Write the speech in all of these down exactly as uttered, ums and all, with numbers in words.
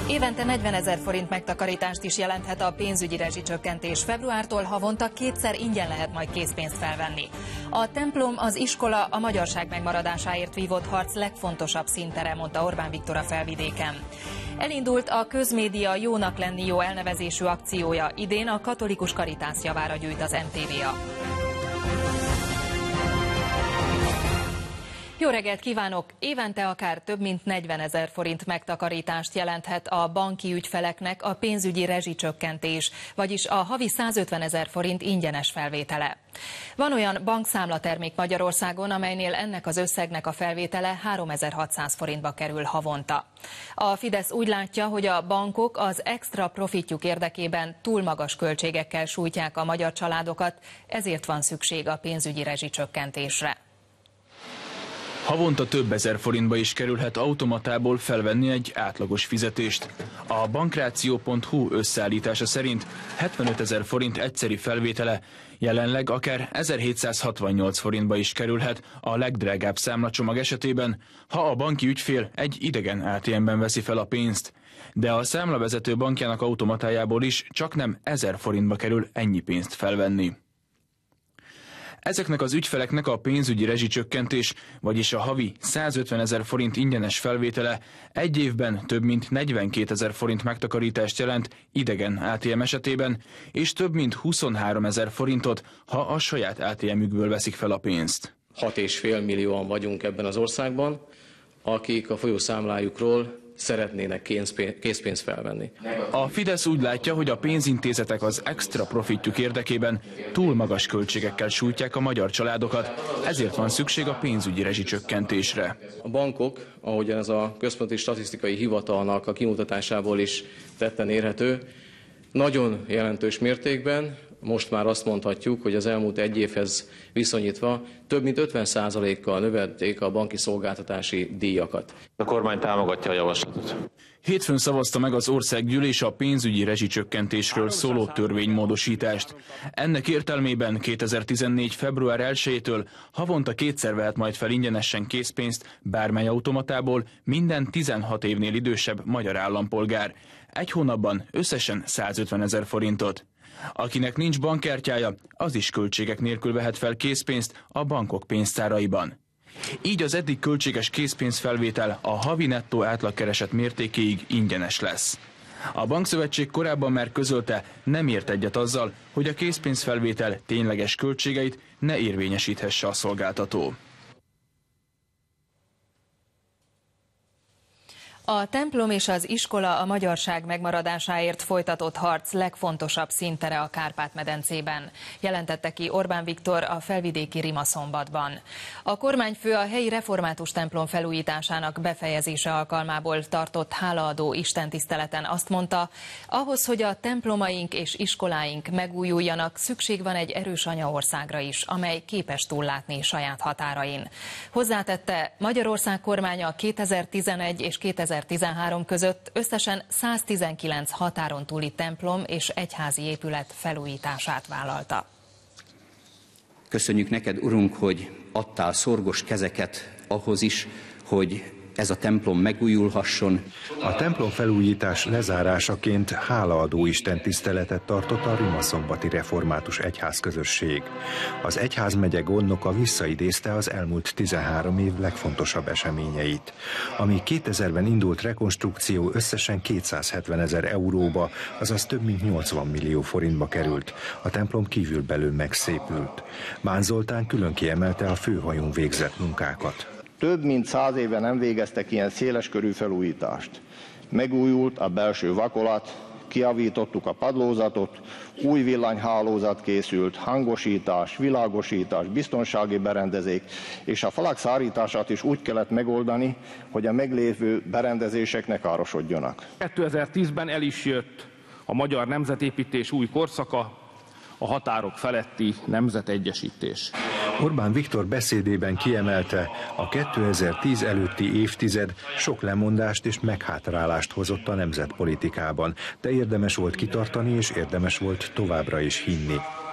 Évente negyvenezer forint megtakarítást is jelenthet a pénzügyi rezsicsökkentés. Februártól havonta kétszer ingyen lehet majd készpénzt felvenni. A templom, az iskola a magyarság megmaradásáért vívott harc legfontosabb szintere, mondta Orbán Viktor a Felvidéken. Elindult a közmédia Jónak lenni jó elnevezésű akciója. Idén a katolikus Karitász javára gyűjt az em té vé á. Jó reggelt kívánok! Évente akár több mint negyvenezer forint megtakarítást jelenthet a banki ügyfeleknek a pénzügyi rezsicsökkentés, vagyis a havi százötvenezer forint ingyenes felvétele. Van olyan bankszámlatermék Magyarországon, amelynél ennek az összegnek a felvétele háromezer-hatszáz forintba kerül havonta. A Fidesz úgy látja, hogy a bankok az extra profitjuk érdekében túl magas költségekkel sújtják a magyar családokat, ezért van szükség a pénzügyi rezsicsökkentésre. Havonta több ezer forintba is kerülhet automatából felvenni egy átlagos fizetést. A bankráció pont hu összeállítása szerint hetvenötezer forint egyszeri felvétele jelenleg akár ezerhétszázhatvannyolc forintba is kerülhet a legdrágább számlacsomag esetében, ha a banki ügyfél egy idegen á té em-ben veszi fel a pénzt. De a számlavezető bankjának automatájából is csaknem ezer forintba kerül ennyi pénzt felvenni. Ezeknek az ügyfeleknek a pénzügyi rezsicsökkentés, vagyis a havi százötvenezer forint ingyenes felvétele egy évben több mint negyvenkétezer forint megtakarítást jelent idegen á té em esetében, és több mint huszonháromezer forintot, ha a saját á té em-ükből veszik fel a pénzt. hat és fél millióan vagyunk ebben az országban, akik a folyószámlájukról szeretnének készpénzt felvenni. A Fidesz úgy látja, hogy a pénzintézetek az extra profitjuk érdekében túl magas költségekkel sújtják a magyar családokat, ezért van szükség a pénzügyi rezsicsökkentésre. A bankok, ahogyan ez a Központi Statisztikai Hivatalnak a kimutatásából is tetten érhető, nagyon jelentős mértékben, most már azt mondhatjuk, hogy az elmúlt egy évhez viszonyítva több mint ötven százalékkal növelték a banki szolgáltatási díjakat. A kormány támogatja a javaslatot. Hétfőn szavazta meg az országgyűlés a pénzügyi rezsicsökkentésről szóló törvénymódosítást. Ennek értelmében kétezer-tizennégy. február elsejétől havonta kétszer vehet majd fel ingyenesen készpénzt bármely automatából minden tizenhat évnél idősebb magyar állampolgár. Egy hónapban összesen százötvenezer forintot. Akinek nincs bankkártyája, az is költségek nélkül vehet fel készpénzt a bankok pénztáraiban. Így az eddig költséges készpénzfelvétel a havi nettó átlagkereset mértékéig ingyenes lesz. A Bankszövetség korábban már közölte, nem ért egyet azzal, hogy a készpénzfelvétel tényleges költségeit ne érvényesíthesse a szolgáltató. A templom és az iskola a magyarság megmaradásáért folytatott harc legfontosabb szintere a Kárpát-medencében, jelentette ki Orbán Viktor a felvidéki Rimaszombatban. A kormányfő a helyi református templom felújításának befejezése alkalmából tartott hálaadó istentiszteleten azt mondta, ahhoz, hogy a templomaink és iskoláink megújuljanak, szükség van egy erős anyaországra is, amely képes túllátni saját határain. Hozzátette, Magyarország kormánya kétezer-tizenegy és kétezer-tizenhárom között összesen száztizenkilenc határon túli templom és egyházi épület felújítását vállalta. Köszönjük neked, Urunk, hogy adtál szorgos kezeket ahhoz is, hogy ez a templom megújulhasson. A templom felújítás lezárásaként hálaadó istentiszteletet tartott a Rimaszombati Református Egyházközösség. Az egyházmegye gondnoka visszaidézte az elmúlt tizenhárom év legfontosabb eseményeit. Ami kétezerben indult rekonstrukció összesen kétszázhetvenezer euróba, azaz több mint nyolcvan millió forintba került. A templom kívülbelül megszépült. Bán Zoltán külön kiemelte a főhajón végzett munkákat. Több mint száz éve nem végeztek ilyen széleskörű felújítást. Megújult a belső vakolat, kijavítottuk a padlózatot, új villanyhálózat készült, hangosítás, világosítás, biztonsági berendezék, és a falak szárítását is úgy kellett megoldani, hogy a meglévő berendezések ne károsodjanak. kétezer-tízben el is jött a magyar nemzetépítés új korszaka, a határok feletti nemzetegyesítés. Orbán Viktor beszédében kiemelte, a kétezer-tíz előtti évtized sok lemondást és meghátrálást hozott a nemzetpolitikában, de érdemes volt kitartani és érdemes volt továbbra is hinni.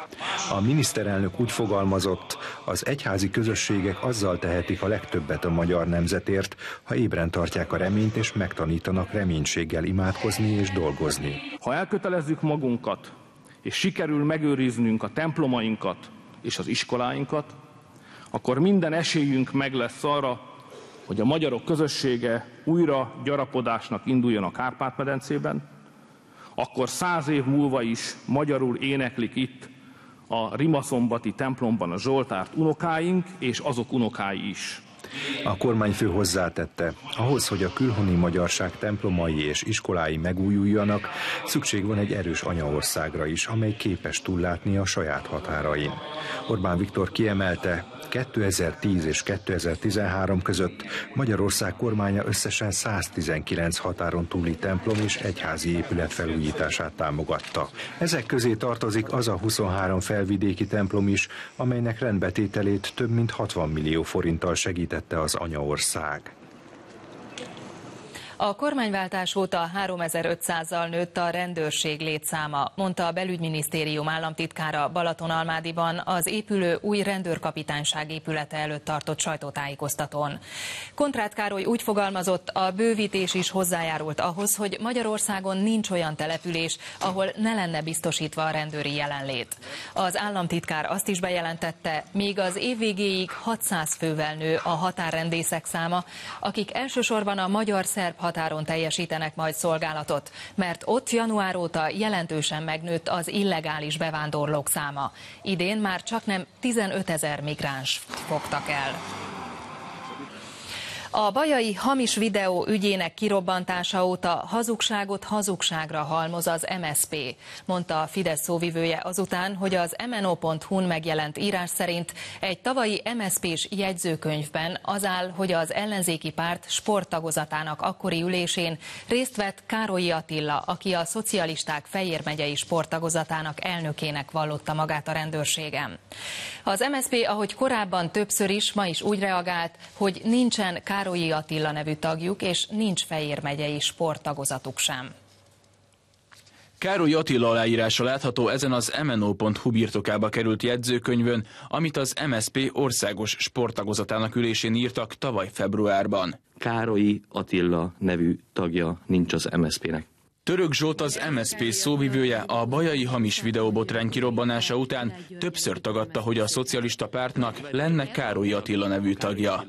A miniszterelnök úgy fogalmazott, az egyházi közösségek azzal tehetik a legtöbbet a magyar nemzetért, ha ébren tartják a reményt és megtanítanak reménységgel imádkozni és dolgozni. Ha elkötelezzük magunkat, és sikerül megőriznünk a templomainkat és az iskoláinkat, akkor minden esélyünk meg lesz arra, hogy a magyarok közössége újra gyarapodásnak induljon a Kárpát-medencében, akkor száz év múlva is magyarul éneklik itt a rimaszombati templomban a Zsoltárt unokáink és azok unokái is. A kormányfő hozzátette, ahhoz, hogy a külhoni magyarság templomai és iskolái megújuljanak, szükség van egy erős anyaországra is, amely képes túllátni a saját határain. Orbán Viktor kiemelte, kétezer-tíz és kétezer-tizenhárom között Magyarország kormánya összesen száztizenkilenc határon túli templom és egyházi épület felújítását támogatta. Ezek közé tartozik az a huszonhárom felvidéki templom is, amelynek rendbetételét több mint hatvan millió forinttal segítette az anyaország. A kormányváltás óta háromezer-ötszázzal nőtt a rendőrség létszáma, mondta a belügyminisztérium államtitkára Balatonalmádiban az épülő új rendőrkapitányság épülete előtt tartott sajtótájékoztatón. Kontrát Károly úgy fogalmazott, a bővítés is hozzájárult ahhoz, hogy Magyarországon nincs olyan település, ahol ne lenne biztosítva a rendőri jelenlét. Az államtitkár azt is bejelentette, még az év végéig hatszáz fővel nő a határrendészek száma, akik elsősorban a magyar-szerb határon teljesítenek majd szolgálatot, mert ott január óta jelentősen megnőtt az illegális bevándorlók száma. Idén már csaknem tizenötezer migráns fogtak el. A bajai hamis videó ügyének kirobbantása óta hazugságot hazugságra halmoz az em es zé pé, mondta a Fidesz szóvivője azután, hogy az em en o pont hu-n megjelent írás szerint egy tavalyi em es zé pés jegyzőkönyvben az áll, hogy az ellenzéki párt sporttagozatának akkori ülésén részt vett Károlyi Attila, aki a szocialisták Fejér megyei sporttagozatának elnökének vallotta magát a rendőrségen. Az em es zé pé, ahogy korábban többször is, ma is úgy reagált, hogy nincsen Károlyi Attila nevű tagjuk, és nincs Fejér megyei sporttagozatuk sem. Károlyi Attila aláírása látható ezen az em en o pont hu birtokába került jegyzőkönyvön, amit az em es zé pé országos sporttagozatának ülésén írtak tavaly februárban. Károlyi Attila nevű tagja nincs az em es zé pének. Török Zsolt, az em es zé pé szóvivője a bajai hamis videóbotrány kirobbanása után többször tagadta, hogy a szocialista pártnak lenne Károlyi Attila nevű tagja.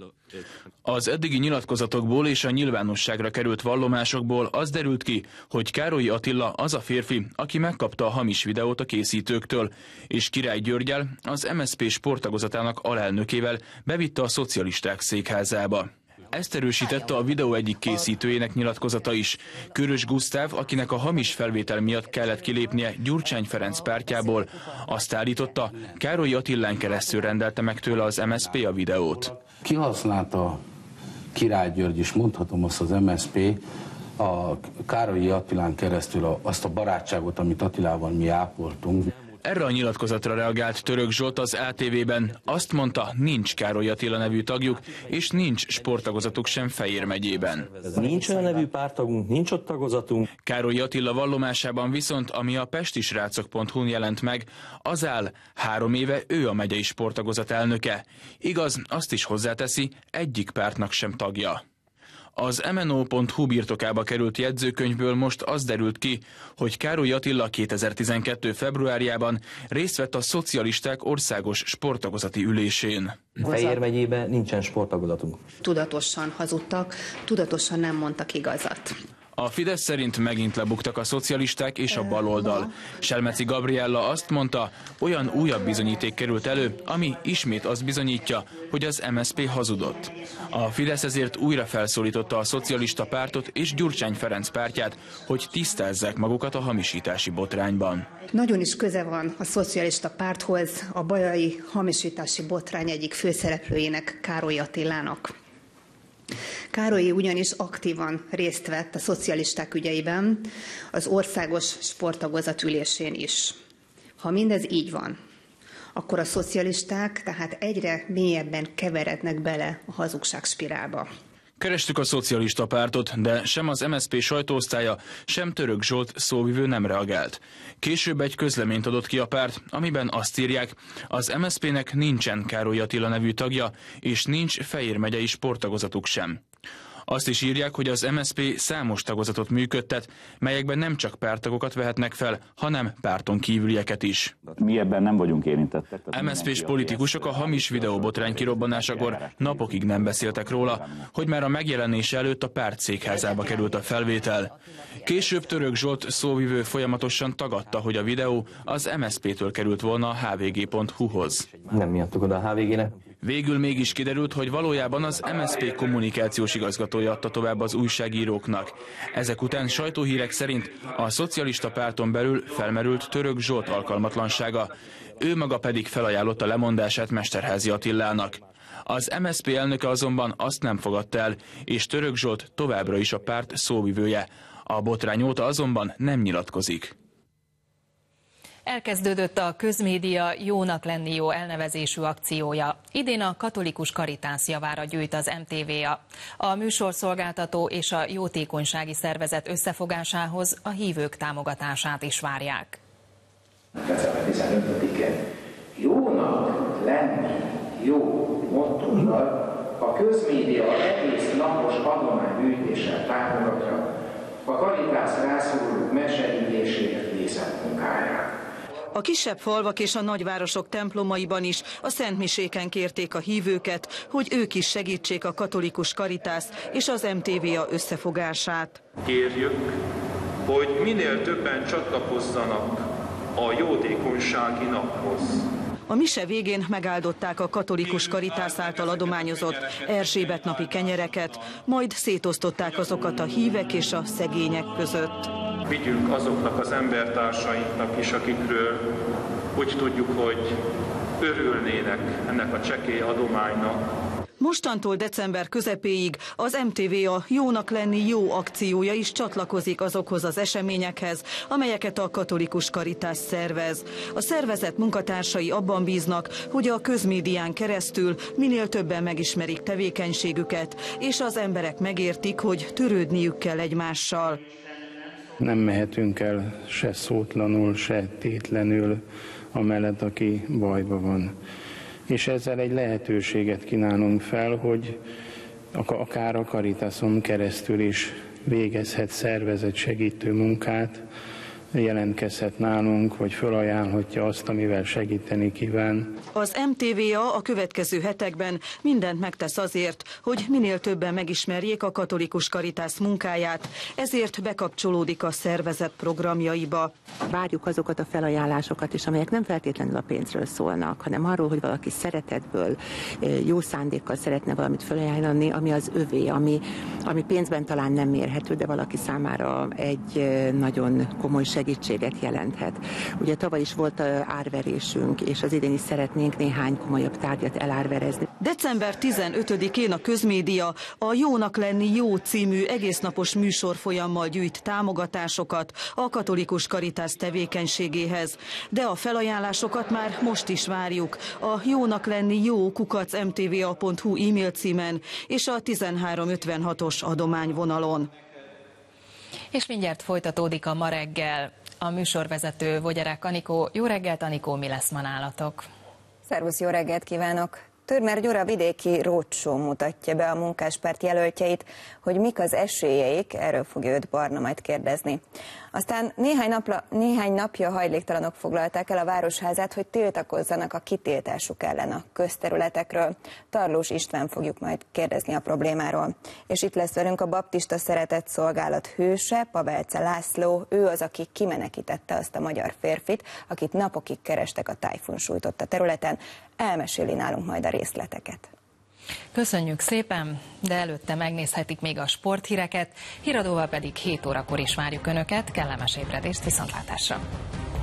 Az eddigi nyilatkozatokból és a nyilvánosságra került vallomásokból az derült ki, hogy Károlyi Attila az a férfi, aki megkapta a hamis videót a készítőktől, és Király Györggyel, az em es zé pé sporttagozatának alelnökével bevitte a szocialisták székházába. Ezt erősítette a videó egyik készítőjének nyilatkozata is. Körös Gusztáv, akinek a hamis felvétel miatt kellett kilépnie Gyurcsány Ferenc pártjából, azt állította, Károlyi Attilán keresztül rendelte meg tőle az em es zé pé a videót. Kihasználta Király György is, mondhatom azt, az em es zé pé, a Károlyi Attilán keresztül azt a barátságot, amit Attilával mi ápoltunk. Erre a nyilatkozatra reagált Török Zsolt az á té vében. Azt mondta, nincs Károlyi Attila nevű tagjuk, és nincs sporttagozatuk sem Fejér megyében. Nincs olyan nevű párttagunk, nincs ott tagozatunk. Károlyi Attila vallomásában viszont, ami a pestisrácok pont hu-n jelent meg, az áll, három éve ő a megyei sporttagozat elnöke. Igaz, azt is hozzáteszi, egyik pártnak sem tagja. Az em en o pont hu birtokába került jegyzőkönyvből most az derült ki, hogy Károlyi Attila kétezer-tizenkettő februárjában részt vett a szocialisták országos sporttagozati ülésén. Fejér megyében nincsen sporttagozatunk. Tudatosan hazudtak, tudatosan nem mondtak igazat. A Fidesz szerint megint lebuktak a szocialisták és a baloldal. Selmeci Gabriella azt mondta, olyan újabb bizonyíték került elő, ami ismét azt bizonyítja, hogy az em es zé pé hazudott. A Fidesz ezért újra felszólította a szocialista pártot és Gyurcsány Ferenc pártját, hogy tisztázzák magukat a hamisítási botrányban. Nagyon is köze van a szocialista párthoz a bajai hamisítási botrány egyik főszereplőjének, Károlyi Attilának. Károlyi ugyanis aktívan részt vett a szocialisták ügyeiben, az országos sporttagozat ülésén is. Ha mindez így van, akkor a szocialisták tehát egyre mélyebben keverednek bele a hazugságspirálba. Kerestük a szocialista pártot, de sem az em es zé pé sajtóosztálya, sem Török Zsolt szóvivő nem reagált. Később egy közleményt adott ki a párt, amiben azt írják, az em es zé pének nincsen Károly Attila nevű tagja, és nincs Fejér megyei sporttagozatuk sem. Azt is írják, hogy az em es zé pé számos tagozatot működtet, melyekben nem csak párttagokat vehetnek fel, hanem párton kívülieket is. Mi ebben nem vagyunk érintettek. em es zé pés politikusok a hamis videóbotrány kirobbanásakor napokig nem beszéltek róla, hogy már a megjelenés előtt a párt székházába került a felvétel. Később Török Zsolt szóvivő folyamatosan tagadta, hogy a videó az em es zé pétől került volna a há vé gé pont hú-hoz. Nem mi adtuk oda a há vé gének. Végül mégis kiderült, hogy valójában az em es zé pé kommunikációs igazgatója adta tovább az újságíróknak. Ezek után sajtóhírek szerint a szocialista párton belül felmerült Török Zsolt alkalmatlansága, ő maga pedig felajánlotta lemondását Mesterházy Attilának. Az em es zé pé elnöke azonban azt nem fogadta el, és Török Zsolt továbbra is a párt szóvivője. A botrány óta azonban nem nyilatkozik. Elkezdődött a közmédia Jónak lenni jó elnevezésű akciója. Idén a katolikus Caritas javára gyűjt az em té vé á. A műsorszolgáltató és a jótékonysági szervezet összefogásához a hívők támogatását is várják. december tizenötödikén jónak lenni jó mottóval a közmédia egész napos adománygyűjtéssel támogatja a Caritas rászorulók megsegítését végzett munkáját. A kisebb falvak és a nagyvárosok templomaiban is a szentmiséken kérték a hívőket, hogy ők is segítsék a katolikus Caritas és az em té vé á összefogását. Kérjük, hogy minél többen csatlakozzanak a jótékonysági naphoz. A mise végén megáldották a katolikus Caritas által adományozott Erzsébet napi kenyereket, majd szétosztották azokat a hívek és a szegények között. Vigyünk azoknak az embertársainknak is, akikről úgy tudjuk, hogy örülnének ennek a csekély adománynak. Mostantól december közepéig az em té vé á Jónak lenni jó akciója is csatlakozik azokhoz az eseményekhez, amelyeket a katolikus Caritas szervez. A szervezet munkatársai abban bíznak, hogy a közmédián keresztül minél többen megismerik tevékenységüket, és az emberek megértik, hogy törődniük kell egymással. Nem mehetünk el se szótlanul, se tétlenül amellett, aki bajban van. És ezzel egy lehetőséget kínálunk fel, hogy akár a Caritason keresztül is végezhet szervezet segítő munkát, jelentkezhet nálunk, vagy felajánlhatja azt, amivel segíteni kíván. Az em té vé á a következő hetekben mindent megtesz azért, hogy minél többen megismerjék a katolikus Caritas munkáját, ezért bekapcsolódik a szervezet programjaiba. Várjuk azokat a felajánlásokat is, amelyek nem feltétlenül a pénzről szólnak, hanem arról, hogy valaki szeretetből, jó szándékkal szeretne valamit felajánlani, ami az övé, ami, ami pénzben talán nem mérhető, de valaki számára egy nagyon komoly segítséget jelenthet. Ugye tavaly is volt árverésünk, és az idén is szeretnénk néhány komolyabb tárgyat elárverezni. december tizenötödikén a közmédia a Jónak lenni jó című egésznapos műsorfolyammal gyűjt támogatásokat a katolikus Caritas tevékenységéhez. De a felajánlásokat már most is várjuk a jónak lenni jó kukac em té vé á pont hú e-mail címen és a tizenhárom ötvenhatos adományvonalon. És mindjárt folytatódik a Ma reggel. A műsorvezető Vogyarák Anikó. Jó reggelt, Anikó, mi lesz ma nálatok? Szervusz, jó reggelt kívánok! Törmer Gyora vidéki roadshow mutatja be a munkáspárt jelöltjeit, hogy mik az esélyeik, erről fogja őt Barna majd kérdezni. Aztán néhány, napla, néhány napja hajléktalanok foglalták el a Városházát, hogy tiltakozzanak a kitiltásuk ellen a közterületekről. Tarlós István fogjuk majd kérdezni a problémáról. És itt lesz velünk a Baptista Szeretett Szolgálat hőse, Pavelce László. Ő az, aki kimenekítette azt a magyar férfit, akit napokig kerestek a tájfun sújtotta területen. Elmeséli nálunk majd a részleteket. Köszönjük szépen, de előtte megnézhetik még a sporthíreket, híradóval pedig hét órakor is várjuk Önöket, kellemes ébredést, viszontlátásra!